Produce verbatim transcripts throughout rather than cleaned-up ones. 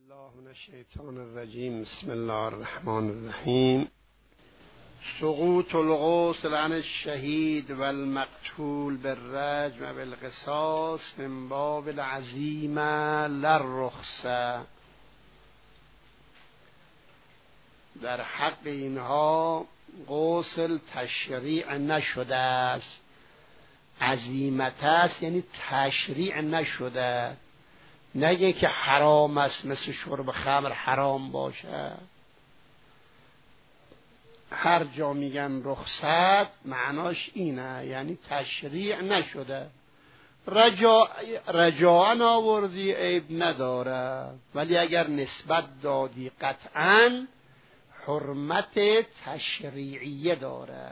الله من الشیطان الرجیم. بسم الله الرحمن الرحیم. سقوط الغسل عن الشهید و المقتول بالرجم و بالقصاص من باب العزیمه للرخصه. در حق اینها غسل تشریع نشده است، عزیمت است، یعنی تشریع نشده. نگه که حرام است، مثل شرب خمر حرام باشه. هر جا میگن رخصت معناش اینه، یعنی تشریع نشده. رجاء رجاء آوردی عیب نداره، ولی اگر نسبت دادی قطعاً حرمت تشریعیه داره.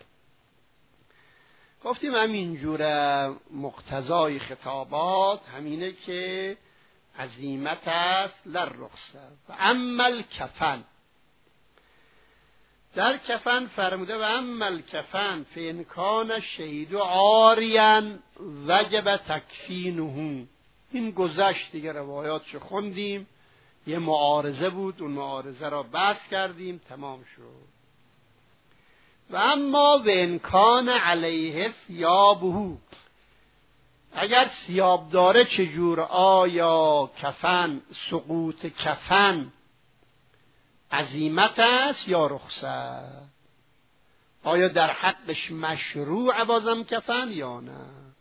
گفتیم همینجوره مقتضای خطابات همینه که عزیمت است للرخصه. و اما الکفن، در کفن فرموده و اما الکفن فإن کان الشهید عاریا وجب تکفینه. این گذشت دیگه، روایاتشو خوندیم، یه معارضه بود، اون معارضه را بحث کردیم، تمام شد. و اما و ان کان علیه ثیابه، اگر ثیاب داره چجور؟ آیا کفن، سقوط کفن عزیمت است یا رخصت؟ آیا در حقش مشروع بازم کفن یا نه؟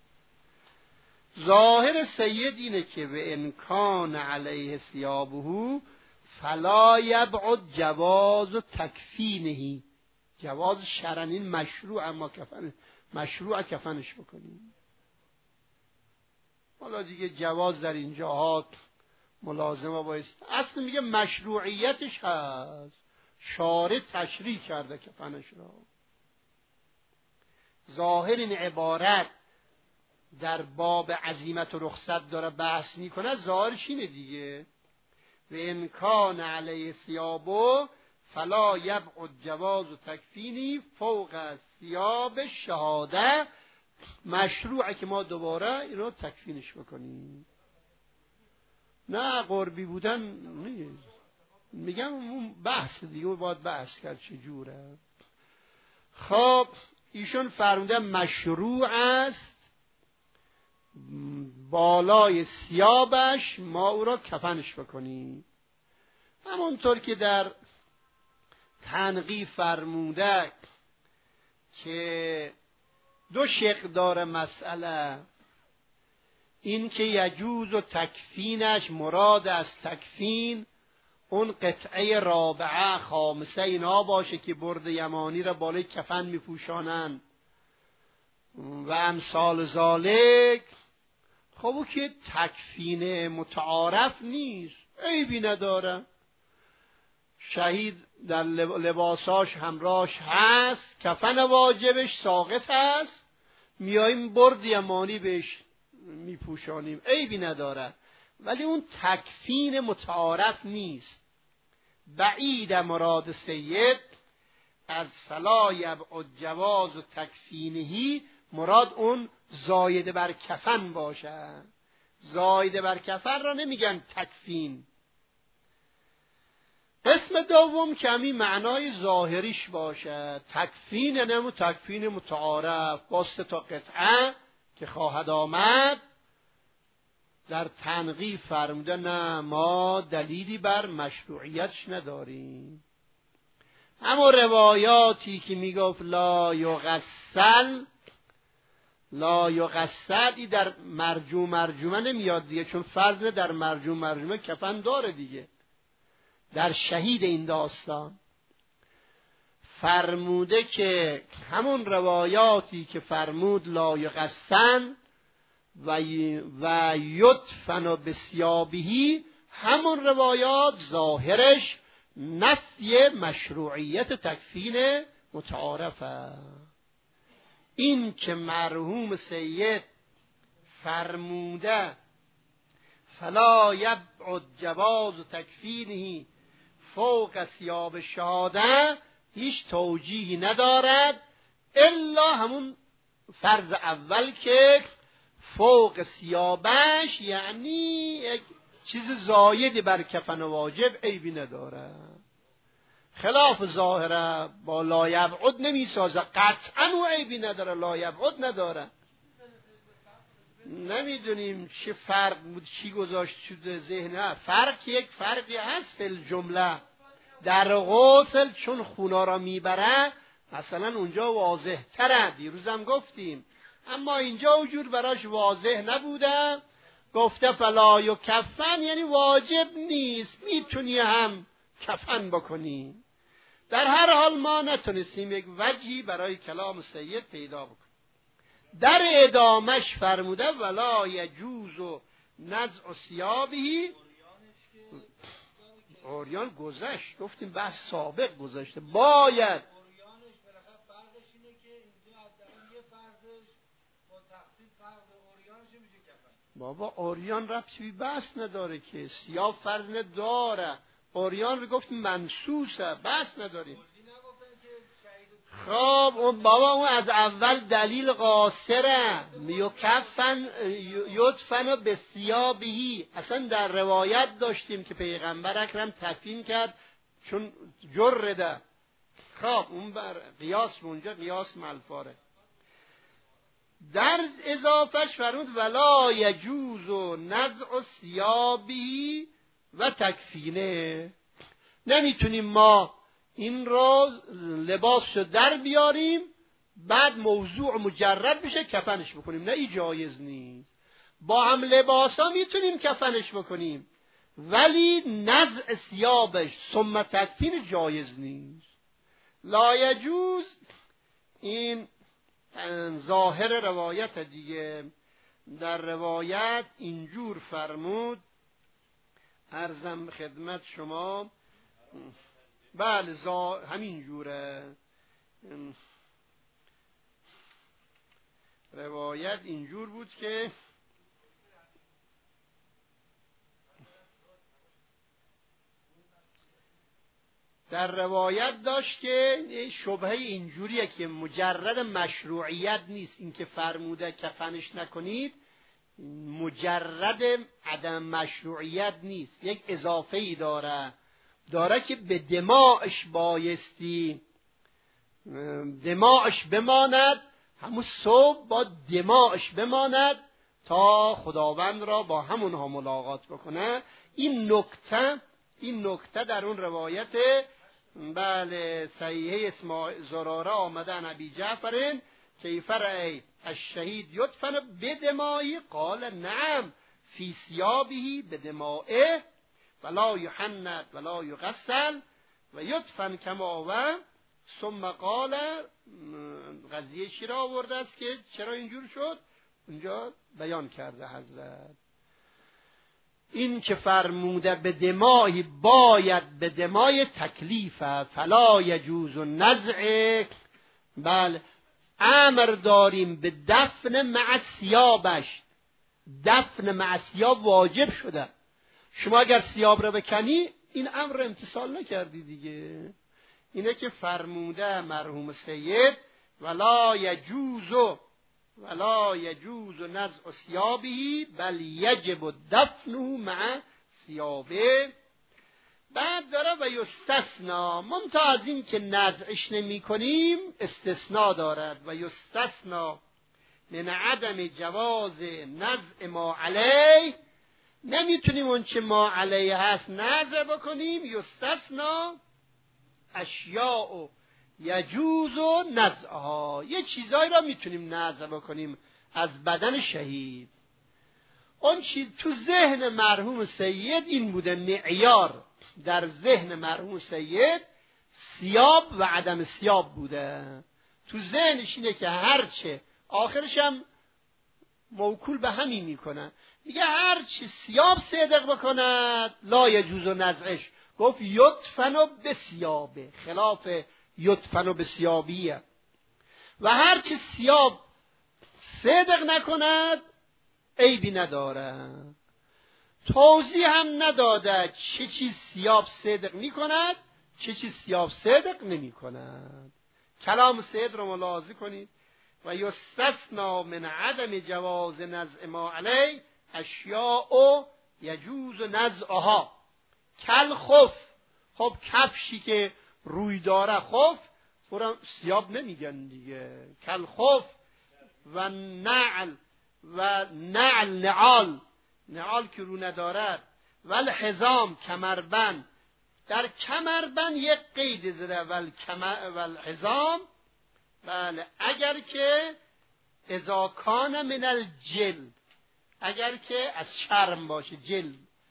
ظاهر سید اینه که و ان کان علیه ثیابه فلا یبعد جواز تکفینه. جواز شرعاً این مشروع، اما کفن مشروع کفنش بکنیم. حالا دیگه جواز در اینجاها ملازمه بایست، اصلا میگه مشروعیتش هست، شارع تشریع کرده کفنش را. ظاهر این عبارت در باب عزیمت و رخصت داره بحث میکنه، ظاهرش اینه دیگه، و ان کان علیه ثیابه فلا یبعد جواز و تکفینی فوق ثیاب شهاده. مشروعه که ما دوباره این رو تکفینش بکنیم. نه قربی بودن نیست، میگم اون بحث دیگه باید بحث کرد چجوره. خب ایشون فرموده مشروع است بالای ثیابش ما او را کفنش بکنیم. همونطور که در تنقی فرموده که دو شق داره مسئله، این که یجوز و تکفینش، مراد از تکفین اون قطعه رابعه خامسه اینا باشه که برد یمانی را بالای کفن میپوشانن و امثال ذالک. خب او که تکفین متعارف نیست، عیبی نداره، شهید در لباساش همراهش هست، کفن واجبش ساقط هست، میاییم برد یمانی بهش میپوشانیم، عیبی نداره. ولی اون تکفین متعارف نیست. بعید مراد سید از فلا یبعد جواز و تکفینهی، مراد اون زایده بر کفن باشه. زایده بر کفن را نمیگن تکفین. قسم دوم کمی معنای ظاهریش باشه، تکفین نمو تکفین متعارف با سه تا قطعه که خواهد آمد. در تنقیح فرموده نه، ما دلیلی بر مشروعیتش نداریم. اما روایاتی که میگفت لا یغسل لا یغسل، ای در مرجوع مرجومه نمیاد دیگه، چون فرض در مرجوع مرجومه کفن داره دیگه. در شهید این داستان فرموده که همون روایاتی که فرمود لا یغسل و و یدفن بثیابه، همون روایات ظاهرش نفی مشروعیت تکفین متعارفه. این که مرحوم سید فرموده فلا یبعد جواز تکفینه فوق ثیاب شهاده، هیچ توجیهی ندارد الا همون فرض اول که فوق ثیابش، یعنی یک چیز زایدی بر کفن واجب عیبی نداره. خلاف ظاهره با لایبعد نمی سازه، قطعا او عیبی نداره، لایبعد نداره. نمیدونیم چه فرق بود، چی گذاشت شده ذهنه. فرق یک فرقی هست فی الجمله. در غسل چون خونا را میبره مثلا اونجا واضح تره، دیروزم گفتیم، اما اینجا وجود براش واضح نبوده. گفته فلا یکفن یعنی واجب نیست، میتونی هم کفن بکنی. در هر حال ما نتونستیم یک وجهی برای کلام سید پیدا بکنیم. در ادامش فرموده ولا یجوز نزع ثیابه. عریان گذشت، گفتیم بحث سابق گذشته. باید بابا عریان ربطی به بحث نداره که، ثیاب فرض نداره. عریان رو گفتیم منسوسه، بحث نداریم. خب اون بابا اون از اول دلیل قاصره. یکفن یدفن به ثیابه، اصلا در روایت داشتیم که پیغمبر اکرم تکفین کرد چون جرده. خب اون بر قیاس اونجا قیاس ملفاره. در اضافهش فرمود ولا یجوز نزع ثیابه و تکفینه. نمیتونیم ما این را لباسشو در بیاریم بعد موضوع مجرد بشه کفنش بکنیم، نه این جایز نیست. با هم لباسا میتونیم کفنش بکنیم ولی نزع ثیابش ثم تکفین جایز نیست. لا یجوز این ظاهر روایت دیگه. در روایت اینجور فرمود، عرضم خدمت شما، بله زا... همین جوره. روایت اینجور بود که در روایت داشت که شبهه اینجوریه که مجرد مشروعیت نیست این که فرموده کفنش نکنید، مجرد عدم مشروعیت نیست، یک اضافه ای داره داره که به دماغش بایستی دماغش بماند، همون صبح با دماغش بماند تا خداوند را با همونها ملاقات بکنه. این نکته این نکته در اون روایت بله صحیحه اسماعیل زراره آمده عن ابی جعفر کیف رأی الشهید یدفن بدمائه قال نعم فی ثیابه بدمائه ولا یحنط ولا یغسل و یدفن کما و ثم قال. قضیه چی را آورده است که چرا اینجور شد اونجا بیان کرده حضرت. این که فرموده به دمای باید به دمای تکلیفه، فلا یجوز نزع. بله امر داریم به دفن مع ثیابش، دفن مع ثیاب واجب شده. شما اگر ثیاب را بکنی این امر امتثال نکردی دیگه. اینه که فرموده مرحوم سید ولا یجوز ولا یجوز نزع ثیابه بل یجب دفنه مع ثیابه. بعد داره و یستثنا، منتها از این که نزعش نمی کنیم استثناء دارد. و یستثنا من عدم جواز نزع ما علیه، نمیتونیم اون چه ما علیه هست نزع بکنیم. یستثنا اشیاء یجوز و نزعها، یه چیزایی را میتونیم نزع بکنیم از بدن شهید. اون چیز تو ذهن مرحوم سید این بوده، معیار در ذهن مرحوم سید ثیاب و عدم ثیاب بوده. تو ذهنش اینه که هرچه آخرش هم موکول به همین میکنن، میگه هرچه ثیاب صدق بکند لا یجوز و نزعش. گفت یدفن و به ثیابه، خلاف یدفن و به ثیابیه. و هرچه ثیاب صدق نکند عیبی نداره. توضیح هم نداده چه چیز ثیاب صدق میکند چه چیز ثیاب صدق نمیکند. کلام سید رو ملاحظه کنید. و یستثنا من عدم جواز نزع ما علی اشیاء یجوز نزعها کل خف. خب کفشی که روی داره خف برام سیاب نمیگن دیگه، کل خف و نعل و نعل نعال نعال که رو ندارد و الحزام کمربند. در کمربند یک قید زده و الحزام، بله اگر که اذا کان من الجل، اگر که از چرم باشه جل.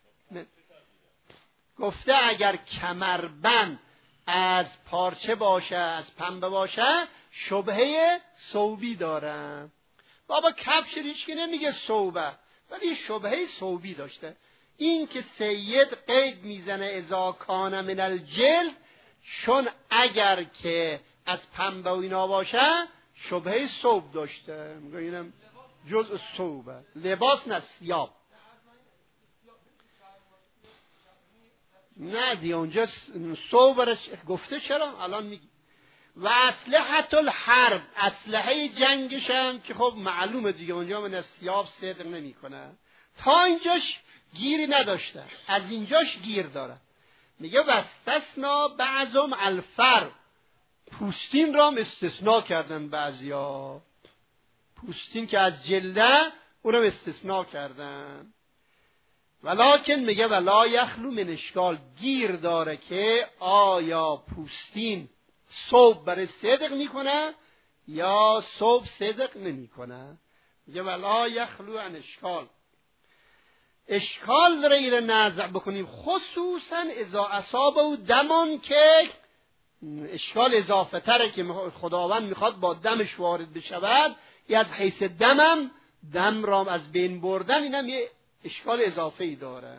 گفته اگر کمربند از پارچه باشه از پنبه باشه شبهه ثوبی داره. بابا کفش ریش که نمیگه ثوبه ولی شبهه ثوبی داشته. این که سید قید میزنه اذا کان من الجل، چون اگر که از پنبه و اینا باشه شبهه ثوب داشته، میگه اینم جزء ثوبه، لباس نه ثیاب. نه دی اونجا ثوب گفته، چرا الان میگی و اسلحه الحرب، اسلحه جنگش هم که خب معلومه دیگه اونجا من از ثیاب صدق نمیکنه. تا اینجاش گیری نداشته، از اینجاش گیر داره. میگه واستثنا بعضهم الفر، پوستین را هم استثناء کردن بعضیا، پوستین که از جلده اونم استثناء کردن. ولکن میگه ولا یخلو من اشکال، گیر داره که آیا پوستین ثوب برای صدق میکنه یا ثوب صدق نمیکنه. میگه ولا یخلو عن اشکال، اشکال داره ایره نزع بکنیم، خصوصا اذا اصابه دمان، که اشکال اضافه تره که خداوند میخواد با دمش وارد بشود، یا از حیث دمم دم رام از بین بردن، اینم یه اشکال اضافه ای داره.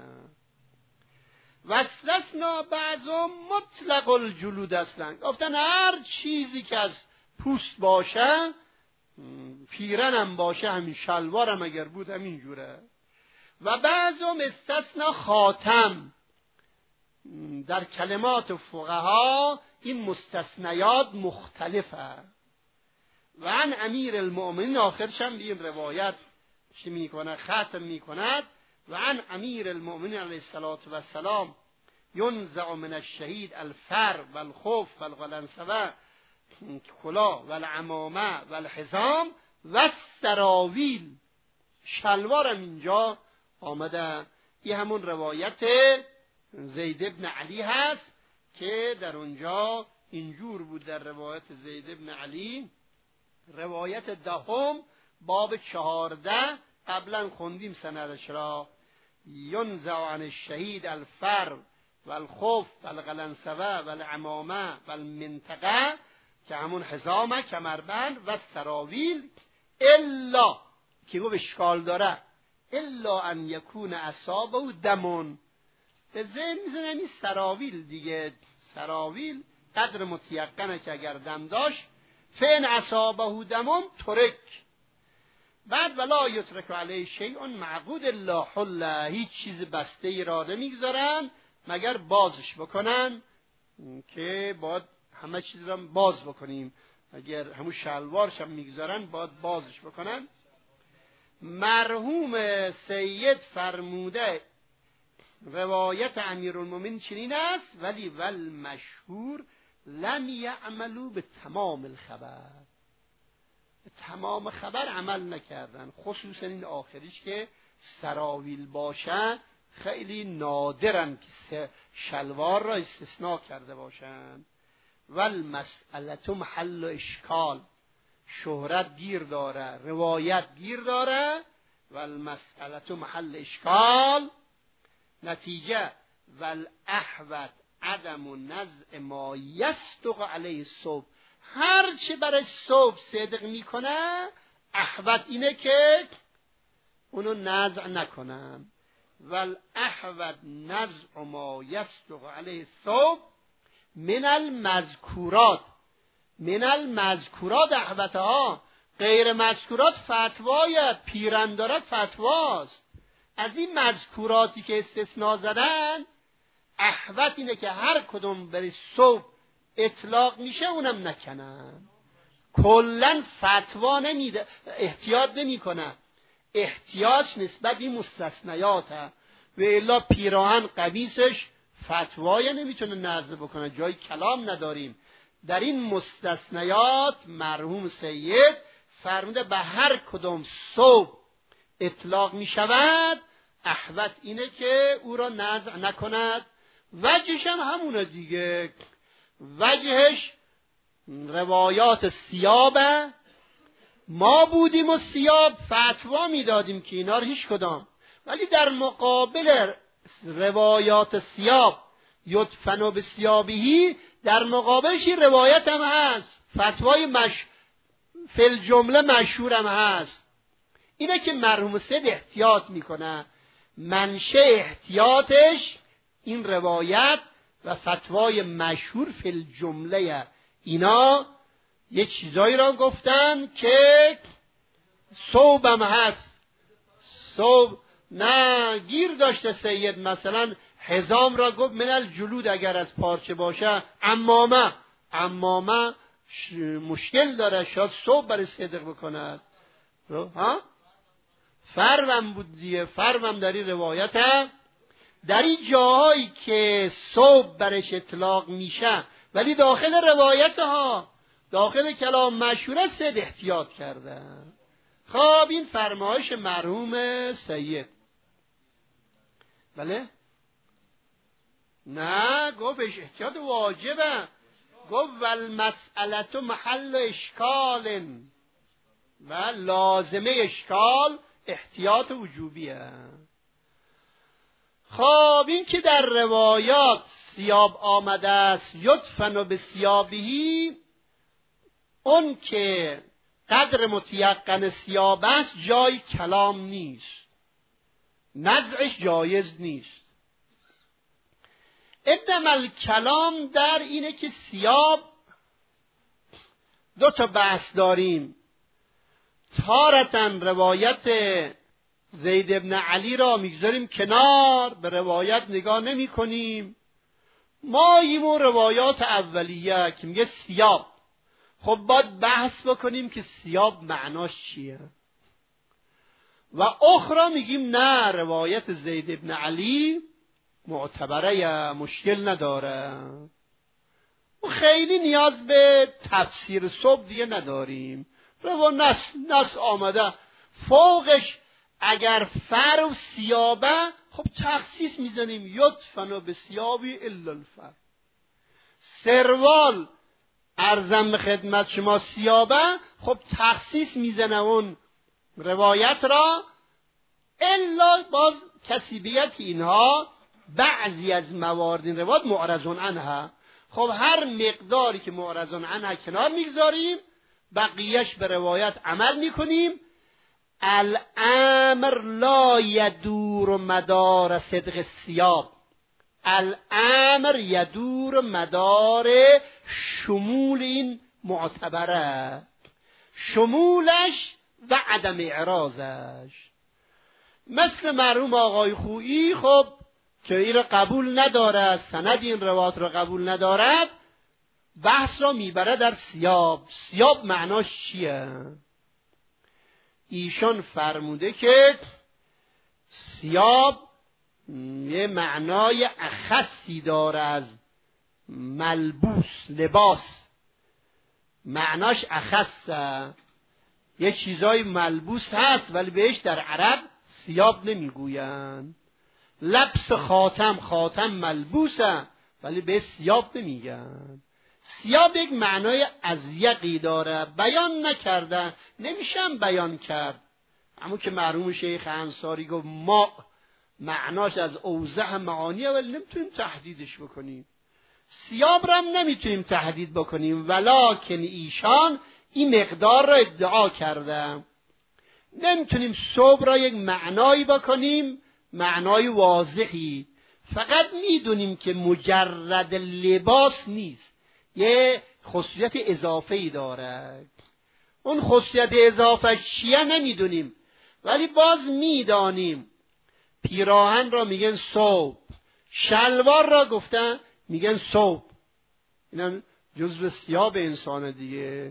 واستثنا بعضهم مطلق الجلود، اصلا گفتن هر چیزی که از پوست باشه، پیرنم باشه، همین شلوارم اگر بود همین جوره. و بعضهم استثنا خاتم. در کلمات فقها این مستثنیات مختلفه. و عن امیر المؤمنین، آخرش هم این روایت چی میکنه ختم میکند، و عن امیر المؤمنین علیه السلام ینزع من الشهید الفر و الخف و القلنسوه کلا و العمامه و الحزام و السراویل. شلوارم اینجا آمده. این همون روایت زید ابن علی هست که در اونجا اینجور بود. در روایت زید ابن علی، روایت دهم باب چهارده، قبلا خوندیم سندش را، ینزع عن الشهید الفر و الخف و القلنسوه و العمامه و المنطقه، که همون حزامه کمربند، و سراویل، الا که گفت اشکال داره، الا ان یکون اصابه دمون. به ذهن میزنه این سراویل دیگه، سراویل قدر متیقنه که اگر دم داشت، فین اصابه دمون ترک. بعد ولا یترک علیه شیء معقود الا حله، هیچ چیز بسته ای را نمیگذارن مگر بازش بکنن، که باید همه چیز را باز بکنیم. اگر همون شلوارش هم میگذارن باید بازش بکنن. مرحوم سید فرموده روایت امیرالمومنین چنین است، ولی ول مشهور لم یعملوا به تمام الخبر، تمام خبر عمل نکردن، خصوصا این آخریش که سراویل باشه خیلی نادرن که شلوار را استثناء کرده باشن. والمسئله محل اشکال، شهرت گیر داره، روایت گیر داره، والمسئله محل اشکال. نتیجه والاحوط عدم نزع ما یصدق علیه الصوب، هر چه برای صوب صدق میکنه احوط اینه که اونو نزع نکنن. والاحوط نزع ما یصدق علیه الصوب من المذکورات، من المذکورات احوطها، غیر مذکورات فتوای پیرن دارد فتواست. از این مذکوراتی که استثناء زدن احوط اینه که هر کدوم برای صوب اطلاق میشه اونم نکنن، کلن فتوا نمیده، احتیاط نمی کنن. احتیاط نسبت این مستثنیاته، و الا پیراهن قمیصش فتوای نمیتونه نزد بکنه، جای کلام نداریم. در این مستثنیات مرحوم سید فرموده به هر کدام ثوب اطلاق می شود احوط اینه که او را نزع نکند. وجهش هم همونه دیگه، وجهش روایات ثیابه. ما بودیم و ثیاب فتوا میدادیم که اینا رو هیچ کدام، ولی در مقابل روایات ثیاب یدفن به ثیابهی در مقابلش این روایت هم هست، فتوای مش فل جمله مشهور هم هست. اینه که مرحوم سید احتیاط میکنه، منشه احتیاطش این روایت و فتوای مشهور فل جمله. اینا یه چیزایی را گفتن که ثوبم هست، ثوب نه گیر داشته سید، مثلا حزام را گفت من الجلود اگر از پارچه باشه، عمامه عمامه مشکل داره، شاید ثوب برای صدق بکند. ها فروم بود دیگه، فروم در این روایت هم در این جاهایی که ثوب برش اطلاق میشه ولی داخل روایت ها داخل کلام مشهور سید احتیاط کرده. خب این فرمایش مرحوم سید. بله نه گفتش احتیاط واجبه، گفت والمسئله محل اشکال و لازمه اشکال احتیاط وجوبیه. خب این که در روایات ثیاب آمده است یدفن به ثیابهی، اون که قدر متیقن ثیاب است جای کلام نیست، نزعش جایز نیست. ادم الکلام در اینه که ثیاب دو تا بحث داریم. تارتن روایت زید ابن علی را میگذاریم کنار، به روایت نگاه نمی کنیم، ما ایمون روایات اولیه که میگه ثیاب. خب باید بحث بکنیم که ثیاب معناش چیه. و اخرى میگیم نه روایت زید ابن علی معتبره، مشکل نداره، و خیلی نیاز به تفسیر صبح دیگه نداریم. رو نس نس آمده فوقش اگر فر و ثیابه، خب تخصیص میزنیم یدفن به ثیابی الا الفر. سروال ارزم به خدمت شما ثیابه، خب تخصیص میزنه اون روایت را، الا باز کسیبیت اینها بعضی از موارد این روایت معرضون عنها. خب هر مقداری که معرضون عنها کنار میگذاریم، بقیهش به روایت عمل میکنیم. الامر لا یدور مدار صدق ثیاب، الامر یدور مدار شمول این معتبره، شمولش و عدم اعراضش. مثل مرحوم آقای خویی خب که این را قبول نداره، سند این روایت را قبول ندارد، بحث را میبره در ثیاب. ثیاب معناش چیه؟ ایشان فرموده که ثیاب یه معنای اخصی داره از ملبوس، لباس، معناش اخصه. یه چیزای ملبوس هست ولی بهش در عرب ثیاب نمیگوین. لبس خاتم، خاتم ملبوسه ولی به ثیاب نمیگن. ثیاب یک معنای ازیقی داره، بیان نکردن، نمیشم بیان کرد. اما که مرحوم شیخ انصاری گفت ما معناش از اوضح معانیه ولی نمیتونیم تحدیدش بکنیم. ثیاب را هم نمیتونیم تحدید بکنیم، ولکن ایشان این مقدار را ادعا کردن. نمیتونیم ثوب را یک معنایی بکنیم، معنای واضحی. فقط میدونیم که مجرد لباس نیست، یه خصوصیت اضافه‌ای داره. اون خصوصیت اضافه چیه نمیدونیم، ولی باز میدانیم پیراهن را میگن ثوب، شلوار را گفتن میگن ثوب. اینا جزء ثیاب انسان دیگه.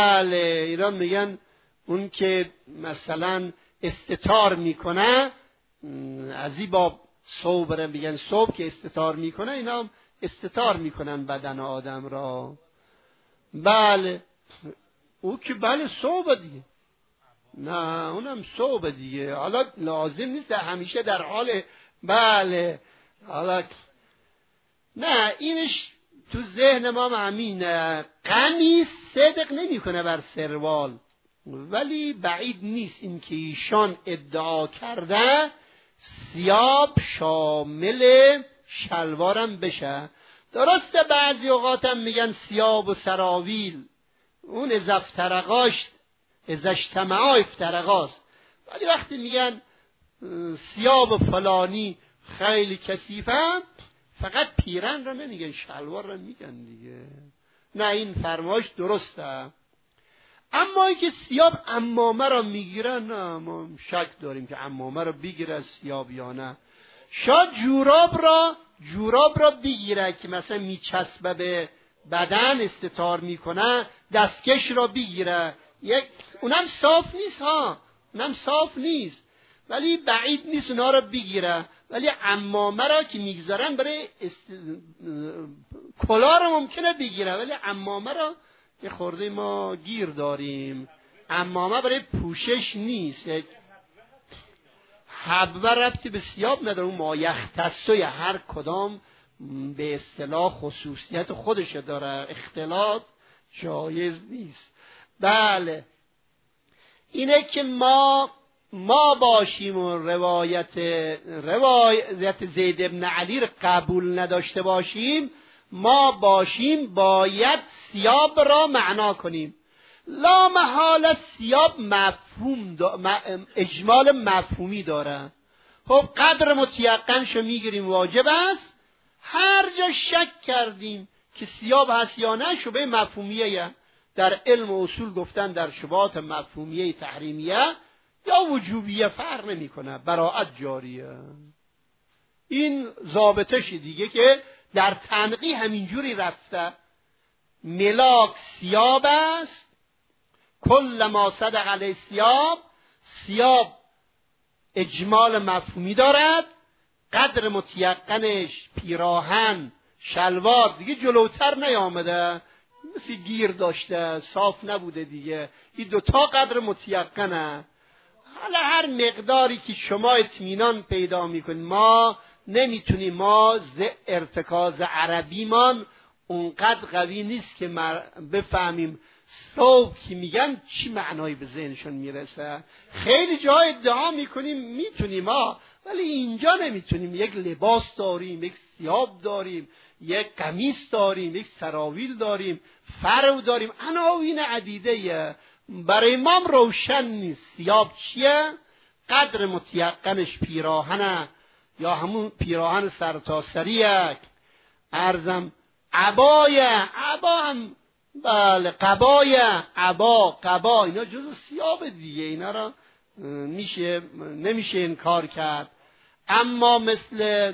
بله اینا میگن اون که مثلا استتار میکنه از این باب صبر میگن صبح که استتار میکنه، اینا هم استتار میکنن بدن آدم را. بله او که بله صبح دیگه، نه اونم صبح دیگه. حالا لازم نیست همیشه در حال بله حالا نه، اینش تو ذهن ما همینه. قمیص صدق نمیکنه بر سروال، ولی بعید نیست این که ایشان ادعا کرده ثیاب شامل شلوارم بشه. درسته بعضی اوقاتم میگن ثیاب و سراویل، اون از افترقاش از اجتماع افترقاست، ولی وقتی میگن ثیاب فلانی خیلی کثیفه، فقط پیرن را نمیگن، شلوار را میگن دیگه. نه این فرمایش درسته. اما اینکه ثیاب عمامه را میگیرن، نه ما شک داریم که عمامه را بگیره ثیاب یا نه. شاید جوراب را جوراب را بگیره که مثلا میچسبه به بدن استتار میکنه، دستکش را بگیره، یک اونم صاف نیست ها، اونم صاف نیست، ولی بعید نیست اونا را بگیره. ولی عمامه را که میگذارن برای است... کلا را ممکنه بگیره، ولی عمامه را یه خورده ما گیر داریم. عمامه برای پوشش نیست، یک حبه ربطی به ثیاب نداره. اون ما یختص یا هر کدام به اصطلاح خصوصیت خودش داره، اختلاط جایز نیست. بله اینه که ما ما باشیم و روایت روایت زید ابن علی رو قبول نداشته باشیم، ما باشیم باید ثیاب را معنا کنیم. لا محال ثیاب مفهوم دا اجمال مفهومی داره. خب قدر متیقنشو میگیریم واجب است، هر جا شک کردیم که ثیاب هست یا نه شبه مفهومیه. در علم و اصول گفتن در شبهات مفهومیه تحریمیه یا وجوبیه فرق نمیکنه، براءت جاریه. این ضابطش دیگه که در تنقی همینجوری رفته. ملاک ثیاب است، کل ما صدق علیه ثیاب. ثیاب اجمال مفهومی دارد، قدر متیقنش پیراهن شلوار دیگه جلوتر نیامده، مثل گیر داشته صاف نبوده دیگه. این دوتا قدر متیقنه. حالا هر مقداری که شما اطمینان پیدا میکنید، ما نمیتونیم، ما ز ارتکاز عربیمان اونقدر قوی نیست که بفهمیم صوب که میگن چی معنایی به ذهنشون میرسه. خیلی جا ادعا میکنیم میتونیم ها، ولی اینجا نمیتونیم. یک لباس داریم، یک ثیاب داریم، یک قمیص داریم، یک سراویل داریم، فرو داریم، عناوین عدیده. برای ما روشن نیست ثیاب چیه. قدر متیقنش پیراهنه یا همون پیراهن سرتاسریه. عرضم عبایه، عبا هم بله، قبایه، عبا، قبا، اینا جزو ثیاب دیگه، اینا را میشه نمیشه انکار کرد. اما مثل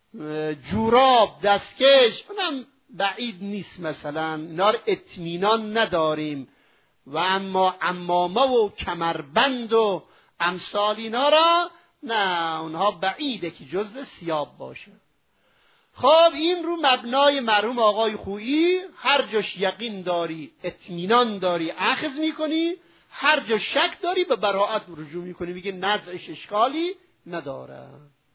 جوراب، دستکش، اونم بعید نیست مثلا، اینا را اطمینان نداریم. و اما عمامه و کمربند و امثال اینا را نه، اونها بعیده که جزو ثیاب باشه. خب این رو مبنای مرحوم آقای خویی، هر جاش یقین داری اطمینان داری اخذ میکنی، هر جا شک داری به براءت رجوع میکنی، میگه نزعش اشکالی نداره.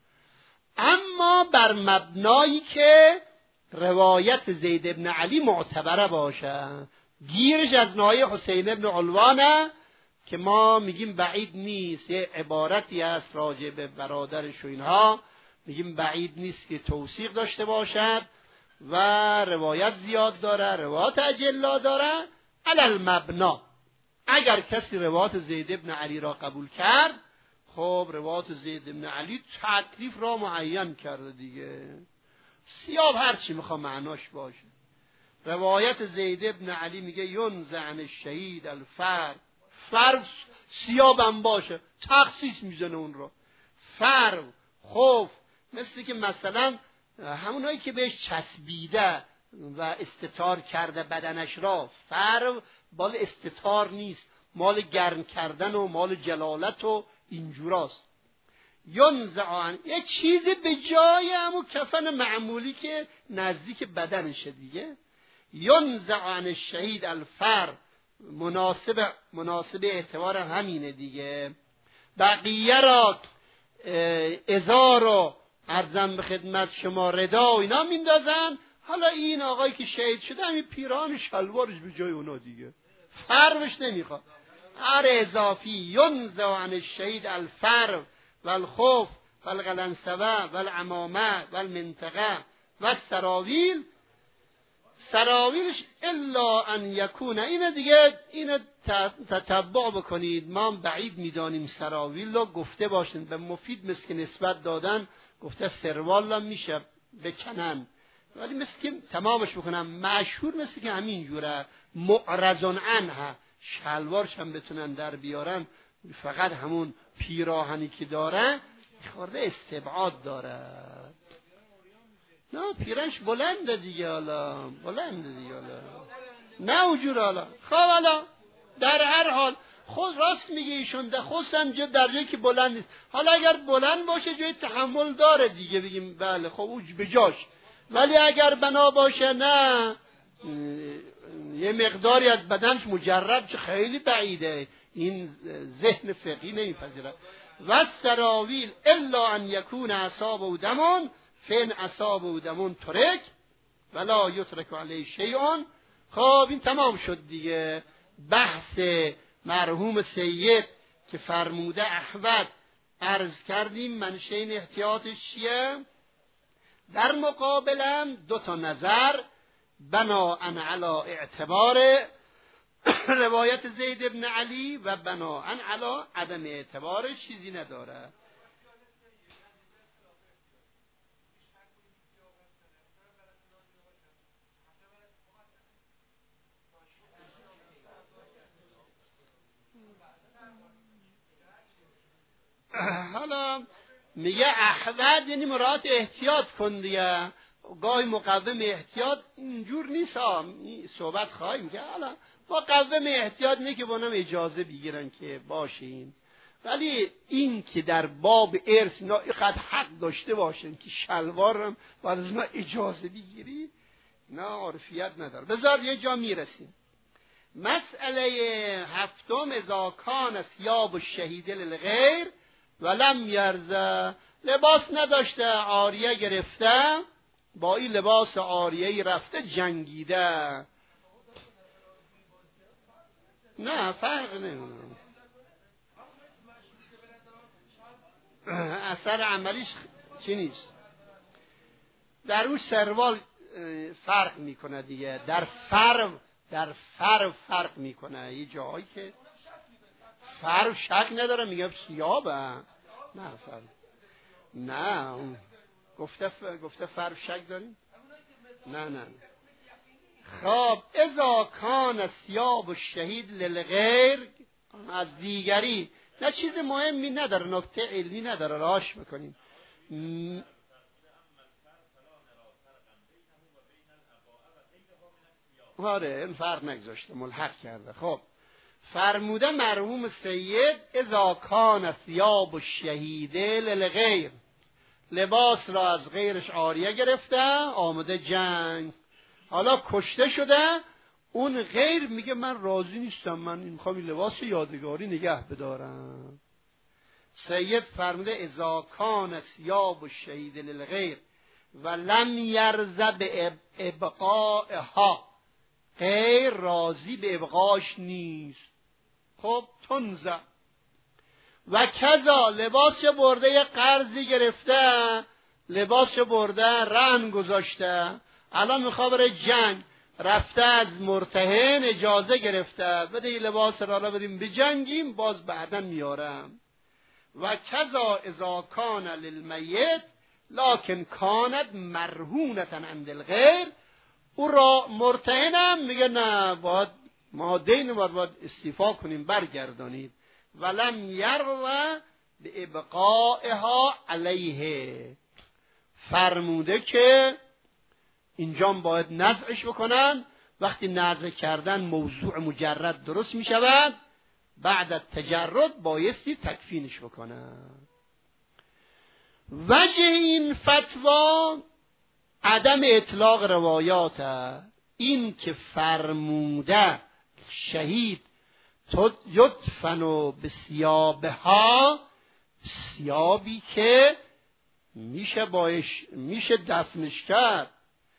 اما بر مبنایی که روایت زید ابن علی معتبره باشه، گیرش از ناحیه حسین ابن علوانه که ما میگیم بعید نیست، یه عبارتی هست راجع به برادرش و اینها، میگیم بعید نیست که توثیق داشته باشد و روایت زیاد داره، روایت اجلا داره. علی المبنا اگر کسی روایت زید ابن علی را قبول کرد، خب روایت زید ابن علی تکلیف را معین کرده دیگه. ثیاب هر چی میخواد معناش باشه. روایت زید ابن علی میگه ینزع عن الشهید الفر، فر ثیابم باشه، تخصیص میزنه اون رو. فر خوف، مثل که مثلا همونایی که بهش چسبیده و استتار کرده بدنش را، فر مال استتار نیست، مال گرم کردن و مال جلالت و اینجوراست. ینزع عن یک چیزی به جای همون کفن معمولی که نزدیک بدنشه دیگه. ینزع عن الشهید الفر، مناسب مناسب اعتبار همینه دیگه. بقیه را ازار و عرضم به خدمت شما ردا و اینا میندازن. حالا این آقایی که شهید شده همین پیران شلوارش به جای اونا دیگه، فرقش نمیخواد. هر اضافی ینزع عن الشهید الفر والخف والقلنسوه والعمامه والمنطقه والسراویل. سراویلش الا ان یکون، اینه دیگه، اینه تتبع بکنید. ما هم بعید میدانیم سراویل رو گفته باشند، به مفید مثل که نسبت دادن گفته سروال هم میشه بکنن، ولی مثل که تمامش بکنن مشهور مثل که همین جوره معرضون عنها، شلوارش هم بتونن در بیارن، فقط همون پیراهنی که داره خورده استبعاد داره. نه پیرنش بلنده دیگه، حالا بلنده دیگه، حالا نه اونجور. حالا خب حالا در هر حال خود راست میگه ایشون، ده خودشن جا در جایی که بلند نیست. حالا اگر بلند باشه جای تحمل داره دیگه، بگیم بله خب اون به جاش، ولی اگر بنا باشه نه یه مقداری از بدنش مجرد چه خیلی بعیده، این ذهن فقهی نمیپذیره. و سراویل الا ان یکون اصابه دمون فین اصابه دمون ترک ولا یترک علیه شیئون. خب این تمام شد دیگه. بحث مرحوم سید که فرموده احمد عرض کردیم منشه این احتیاطش چیه؟ در مقابلم دو تا نظر بناءً علی اعتبار روایت زید ابن علی و بناءً علی عدم اعتبارش چیزی نداره. حالا میگه احمد یعنی مراد احتیاط کن دیگه، گاهی مقوم احتیاط اینجور نیست ها، صحبت خواهیم که حالا مقوم احتیاط نه که بونم اجازه بگیرن که باشین، ولی این که در باب ارث اینا اینقدر حق داشته باشن که شلوارم باید از اینا اجازه بگیری، نه عرفیت نداره. بذار یه جا میرسیم. مسئله هفتم اذا کان ثیاب الشهید للغیر ولم یرزه، لباس نداشته عاریه گرفته، با این لباس عاریه رفته جنگیده، نه فرق نمیکنه، اثر عملیش چی نیست. در اون سروال فرق میکنه دیگه، در فرق در فرق فرق میکنه. یه جایی که فرق شک نداره میگه ثیابه، نه فرق نه گفته ف... گفته فرق شک داریم، نه نه خب اذا کان ثیاب الشهید للغیر، از دیگری، نه چیز مهمی نداره، نکته علمی نداره، راش میکنیم. م... آره این فرق نگذاشته، ملحق کرده. خب فرموده مرحوم سید اذا کان ثیاب الشهید للغیر، لباس را از غیرش عاریه گرفته آمده جنگ، حالا کشته شده، اون غیر میگه من راضی نیستم، من میخوام این لباس یادگاری نگه بدارم. سید فرموده اذا کان ثیاب الشهید للغیر و لم یرضى بابقائها، غیر راضی به ابقاش نیست، خب تنزع. و کذا لباس برده یه قرضی گرفته، لباس برده رهن گذاشته، الان میخواد بره جنگ، رفته از مرتهن اجازه گرفته بده این لباس را را بریم بجنگیم، باز بعدن میارم. و کذا اذا کان للمیت لکن کانت مرهونتا عند الغیر، او را مرتهنم میگه نه باید ما دین ما باید استیفا کنیم برگردانید. ولم یرضى بابقائها علیه، فرموده که اینجا باید نزعش بکنن، وقتی نزع کردن موضوع مجرد درست میشود، بعد از تجرد بایستی تکفینش بکنن. وجه این فتوا عدم اطلاق روایات است. این که فرموده شهید یدفن به ثیابها، ثیابی که میشه باش میشه دفنش کرد،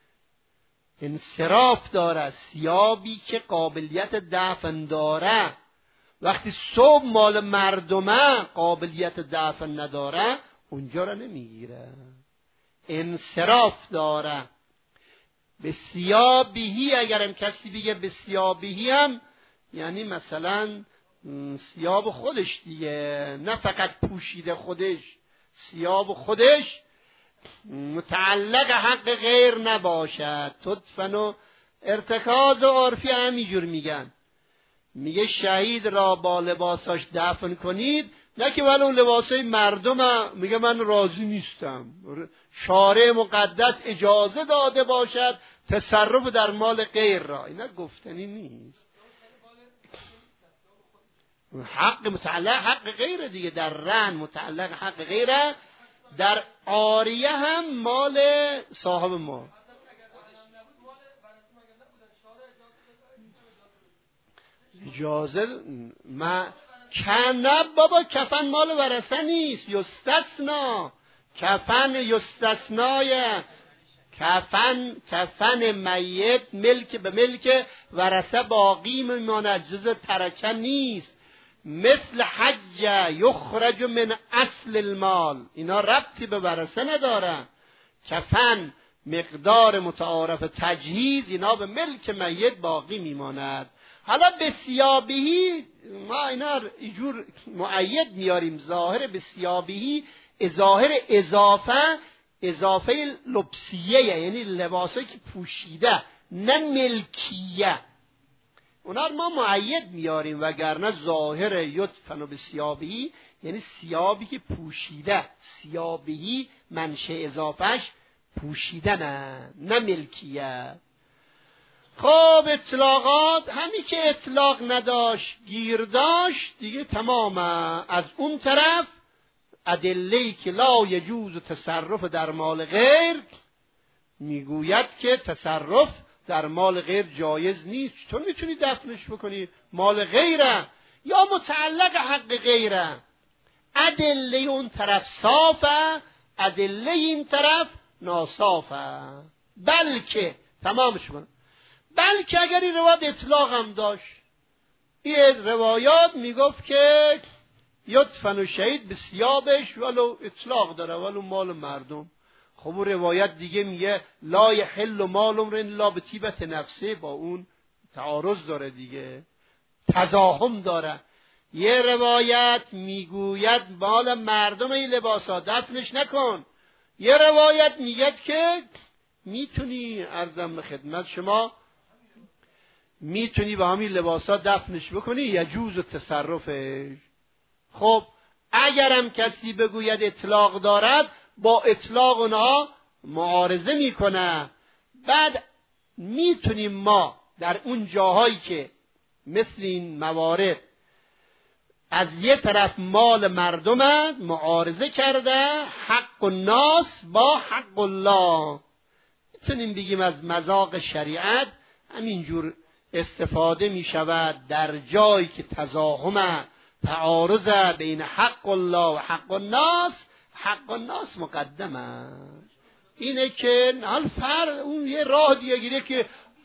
انصراف داره، ثیابی که قابلیت دفن داره. وقتی صبح مال مردمه قابلیت دفن نداره اونجا را نمیگیره، انصراف داره. به ثیابهی، اگرم کسی بگه به ثیابهی هم یعنی مثلا ثیاب خودش دیگه، نه فقط پوشیده خودش، ثیاب خودش متعلق حق غیر نباشد. تدفن و ارتکاز و عرفی همینجور میگن، میگه شهید را با لباساش دفن کنید، نه که ولی اون لباسای مردم میگه من راضی نیستم. شارع مقدس اجازه داده باشد تصرف در مال غیر را، اینا گفتنی نیست. حق متعلق حق غیره دیگه، در رهن متعلق حق غیره، در عاریه هم مال صاحب ما. اجازه ما کنه بابا، کفن مال ورثه نیست، یستثنا کفن یستثنای کفن کفن میت ملک به ملک ورثه باقی میماند، جز ترکه نیست. مثل حج یخرج من اصل المال، اینا ربطی به ورثه ندارن. کفن مقدار متعارف تجهیز، اینا به ملک میت باقی میماند. حالا به ثیابهی ما اینا اینجور مؤید میاریم، ظاهر به ثیابهی ظاهر اضافه اضافه لبسیه، یعنی لباسایی که پوشیده نه ملکیه، اونا ما مؤید میاریم. وگرنه ظاهر یدفن به ثیابهی یعنی ثیابی که پوشیده، ثیابهی منشأ اضافهش پوشیده نه نه ملکیه. خب اطلاقات همی که اطلاق نداشت گیر داشت دیگه تمامه. از اون طرف ادله‌ای که لا یجوز تصرف در مال غیر میگوید که تصرف در مال غیر جایز نیست. چطور میتونی دفنش بکنی؟ مال غیره یا متعلق حق غیره. ادله اون طرف صافه، ادله این طرف ناصافه. بلکه تمامش کنه، بلکه اگر این روایت اطلاق هم داشت، این روایات میگفت که یدفن و شهید به ثیابش، ولو اطلاق داره ولو مال مردم. خب اون روایت دیگه میگه لا یحل مال امرئ الا بطیبة نفسه، با اون تعارض داره دیگه، تزاحم داره. یه روایت میگوید مال مردم این لباسا دفنش نکن، یه روایت میگه که میتونی، عرضم به خدمت شما، میتونی با همین لباسا دفنش بکنی، یجوز تصرفش. خب اگرم کسی بگوید اطلاق دارد، با اطلاق اونها معارضه میکنه. بعد میتونیم ما در اون جاهایی که مثل این موارد از یه طرف مال مردم معارضه کرده، حق الناس با حق الله، میتونیم بگیم از مذاق شریعت همینجور استفاده میشود در جایی که تزاحم تعارض بین حق الله و حق الناس، حق الناس مقدمه. اینه که حال فرد اون یه راه دیگه گیره که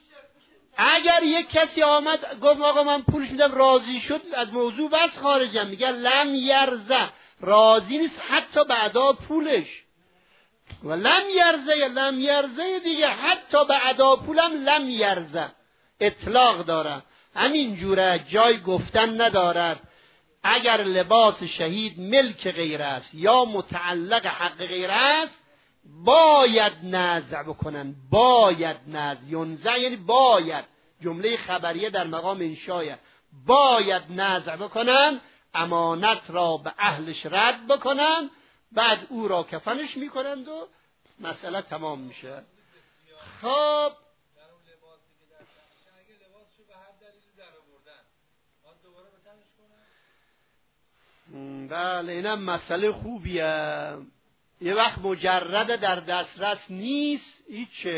اگر یک کسی آمد گفت آقا من پولش میدم راضی شد، از موضوع بس خارجم، میگه لم یرزه، راضی نیست حتی بعدا پولش. و لم یرزه یا لم یرزه دیگه، حتی بعدا پولم لم یرزه، اطلاق داره. همین جوره جای گفتن ندارد. اگر لباس شهید ملک غیر است یا متعلق حق غیر است، باید نزع بکنن، باید نزع. ینزع یعنی باید، جمله خبریه در مقام انشایه، باید نزع بکنن، امانت را به اهلش رد بکنن، بعد او را کفنش میکنند و مسئله تمام میشه. خب بله اینم مسئله خوبیه. یه وقت مجرد در دسترس نیست، هیچ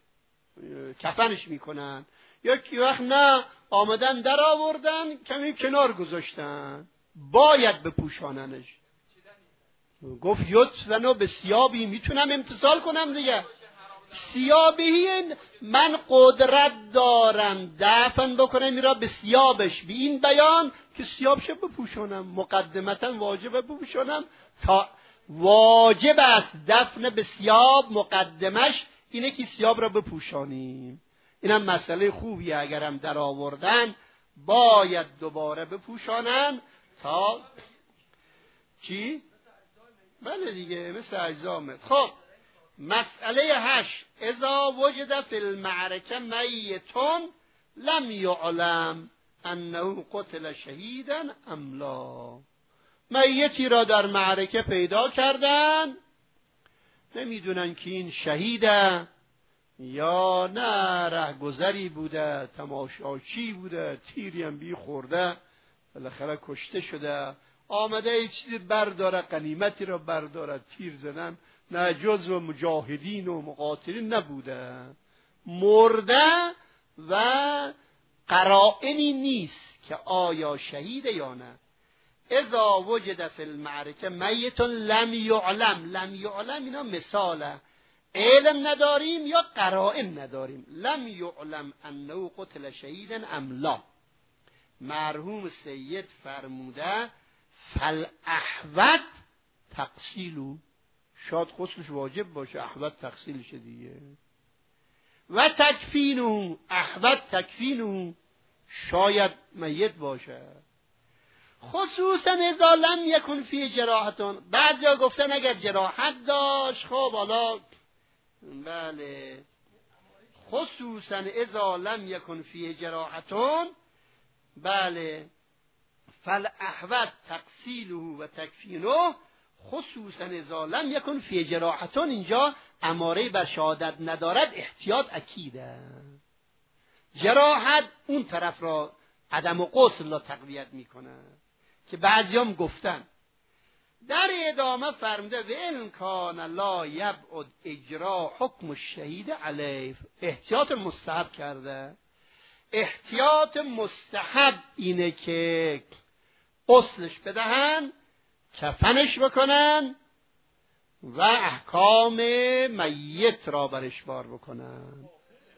کفنش میکنن. یک وقت نه، آمدن در آوردن کمی کنار گذاشتن، باید بپوشاننش. گفت یطفنو به ثیابی، میتونم امتثال کنم دیگه. ثیابی، من قدرت دارم دفن بکنم میرا به ثیابش، به این بیان که ثیابش بپوشانم، مقدمتا واجب بپوشانم. تا واجب است دفن به ثیاب، مقدمش اینه که ثیاب را بپوشانیم. اینم مسئله خوبیه، اگرم در آوردن باید دوباره بپوشانن تا چی؟ بله دیگه، مثل اجزامت. خب مسئله هشت، اذا وجد فی المعرکه میتون لم یعلم انه قتل شهیدا ام لا. میتی را در معرکه پیدا کردن، نمیدونن که این شهیده یا نه رهگذری بوده، تماشاچی بوده، تیری هم بی خورده، بالاخره کشته شده، آمده یه چیزی برداره، غنیمتی را برداره، تیر زدن، نه جزو مجاهدین و مقاتلین نبوده، مرده و قرائنی نیست که آیا شهیده یا نه. اذا وجد فی المعرکه میت لم یعلم، لم یعلم اینا مثاله، علم نداریم یا قرائن نداریم. لم یعلم انه قتل شهیدا ام لا. مرحوم سید فرموده فالاحوط تقصیلو، شاید غسلش واجب باشه، احوط تقصیلش دیگه. و تکفینو، احوط تکفینو، شاید میت باشه. خصوصا اذا لم یکن فی جراحتون، بعضیا گفتن اگر جراحت داشت، خب حالا بله، خصوصا اذا لم یکن فی جراحتون، بله، فالاحوط تقصیله و تکفینه، خصوصا اذا لم یکن فی جراحتون. اینجا اماره بر شهادت ندارد، احتیاط اکیده. جراحت اون طرف را عدم و غسل را تقویت میکنه که بعضیام گفتن. در ادامه فرموده و ان کان لا یبعد اجرا حکم الشهید علیه، احتیاط مستحب کرده. احتیاط مستحب اینه که غسلش بدهن، کفنش بکنن و احکام میت را برش بار بکنن.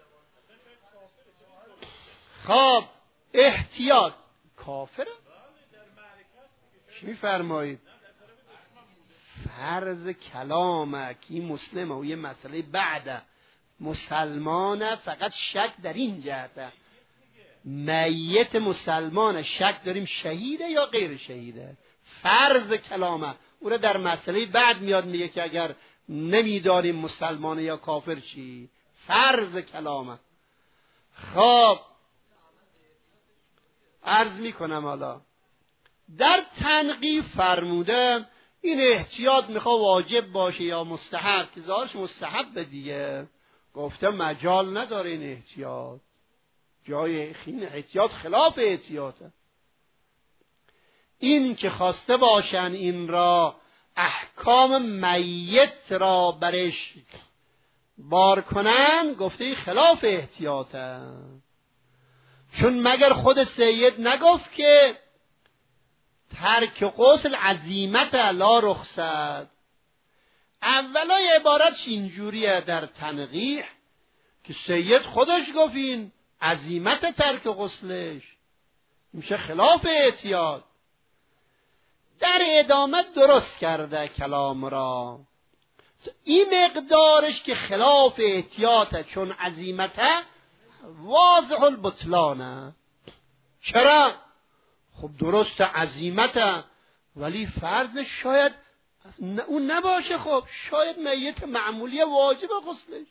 خب احتیاط کافره؟ چی میفرمایید؟ فرض کلامه که این مسلمه و یه مسئله بعده، مسلمانه، فقط شک در این جهته، میت مسلمانه، شک داریم شهیده یا غیر شهیده. فرض کلامه، او را در مسئله بعد میاد میگه که اگر نمیداریم مسلمانه یا کافر چی. فرض کلامه. خب عرض میکنم حالا در تنقیح فرموده این احتیاط میخواد واجب باشه یا مستحب، که ظاهرش مستحب دیگه. گفته مجال نداره این احتیاط، جای این احتیاط خلاف احتیاطه. این که خواسته باشن این را احکام میت را برش بار کنن، گفته خلاف احتیاطه. چون مگر خود سید نگفت که ترک غسل عزیمت لا رخصت؟ اولای عبارتش اینجوریه در تنقیح که سید خودش گفت این عزیمت ترک غسلش، میشه خلاف احتیاط. در ادامه درست کرده کلام را، این مقدارش که خلاف احتیاطه، چون عزیمته واضح البطلانه. چرا؟ خب درست عزیمته، ولی فرضش شاید اون نباشه. خب شاید میت معمولی واجب غسلش.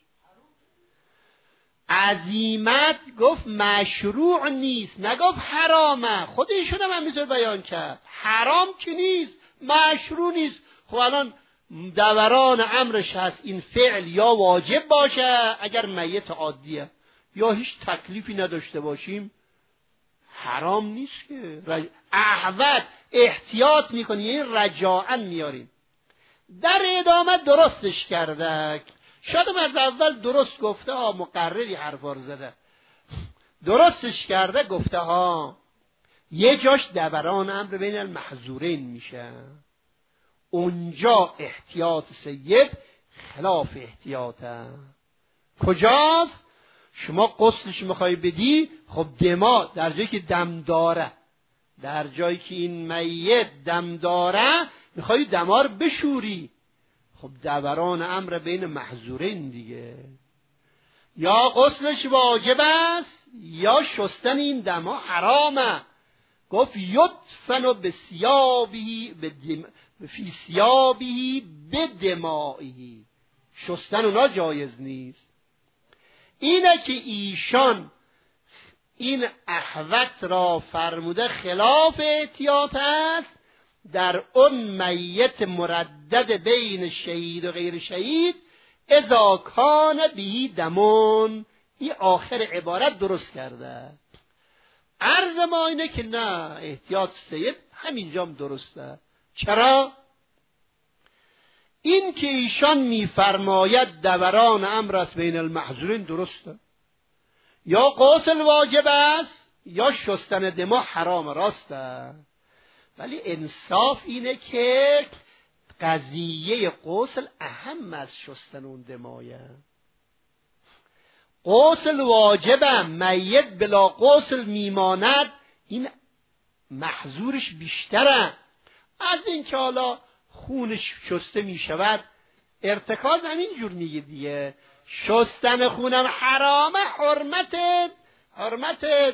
عزیمت گفت مشروع نیست، نگفت حرامه. خود ایشون هم همینطور بیان کرد، حرام که نیست، مشروع نیست. خب الان دوران امرش هست این فعل یا واجب باشه اگر میت عادیه، یا هیچ تکلیفی نداشته باشیم، حرام نیست که. رج... احوط احتیاط میکنی، یعنی رجاعا میاریم. در ادامه درستش کرده. شاید از اول درست گفته ها، مقرری حرفا رو زده، درستش کرده گفته ها یه جاش دوران امر بین المحظورین میشه، اونجا احتیاط سید خلاف احتیاطه. کجاست؟ شما غسلش میخوای بدی، خب دما در جایی که دم داره، در جایی که این میت دم داره میخوای دما رو بشوری، خب دوران امر بین محظورین دیگه. یا غسلش واجب است یا شستن این دما حرامه. گفت یدفن به ثیابه فی ثیابه بدمائه، شستن اونا جایز نیست. اینه که ایشان این احوط را فرموده خلاف احتیاط است در اون میت مردد بین شهید و غیر شهید، اذا کان به دمون. این آخر عبارت درست کرده. عرض ما اینه که نه، احتیاط سید همینجام درسته. چرا؟ این که ایشان میفرماید دوران امر است بین المحظورین درسته، یا غسل واجب است یا شستن دما حرام، راسته. ولی انصاف اینه که قضیه غسل اهم از شستن اون دمایه. غسل واجبه، میت بلا غسل میماند، این محظورش بیشتره از این که حالا خونش شسته میشود. ارتکاز همین جور میگه دیگه، شستن خونم حرامه، حرمتت حرمتت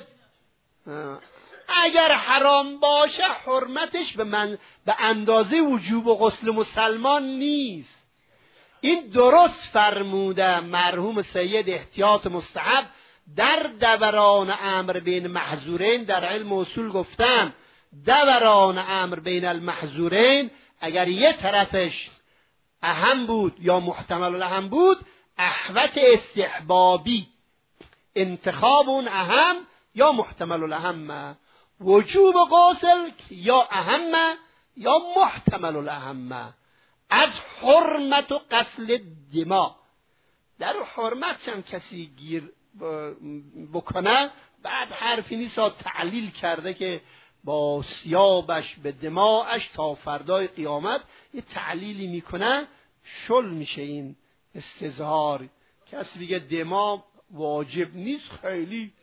اگر حرام باشه حرمتش به من به اندازه وجوب و غسل مسلمان نیست. این درست فرموده مرحوم سید احتیاط مستحب در دوران امر بین محظورین. در علم اصول گفتن دوران امر بین المحظورین اگر یه طرفش اهم بود یا محتمل الاهم بود، احوط استحبابی، انتخاب اون اهم یا محتمل الاهم، وجوب غسل یا اهم یا محتمل الاهم. از حرمت و غسل دما، در حرمت هم کسی گیر بکنه بعد حرفی نیست، تعلیل کرده که با ثیابش به دماش تا فردای قیامت یه تعلیلی میکنه، شل میشه این استظهار. کسی بگه دما واجب نیست خیلی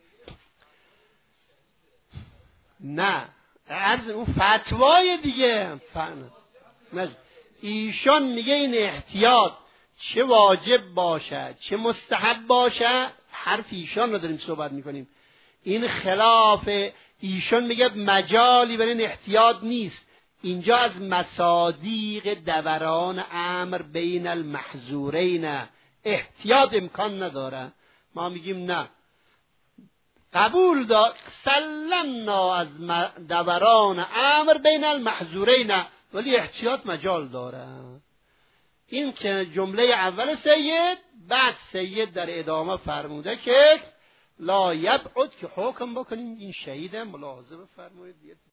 نه، از اون فتوای دیگه فن. ایشان میگه این احتیاط چه واجب باشه چه مستحب باشه، حرف ایشان رو داریم صحبت میکنیم. این خلاف ایشان میگه مجالی برای این احتیاط نیست. اینجا از مصادیق دوران امر بین المحظورین احتیاط امکان نداره. ما میگیم نه، قبول دار سلمنا از دوران امر بین المحظورین، ولی احتیاط مجال داره. این که جمله اول سید، بعد سید در ادامه فرموده که لا یبعد که حکم بکنیم این شهید ملاحظه بفرمایید.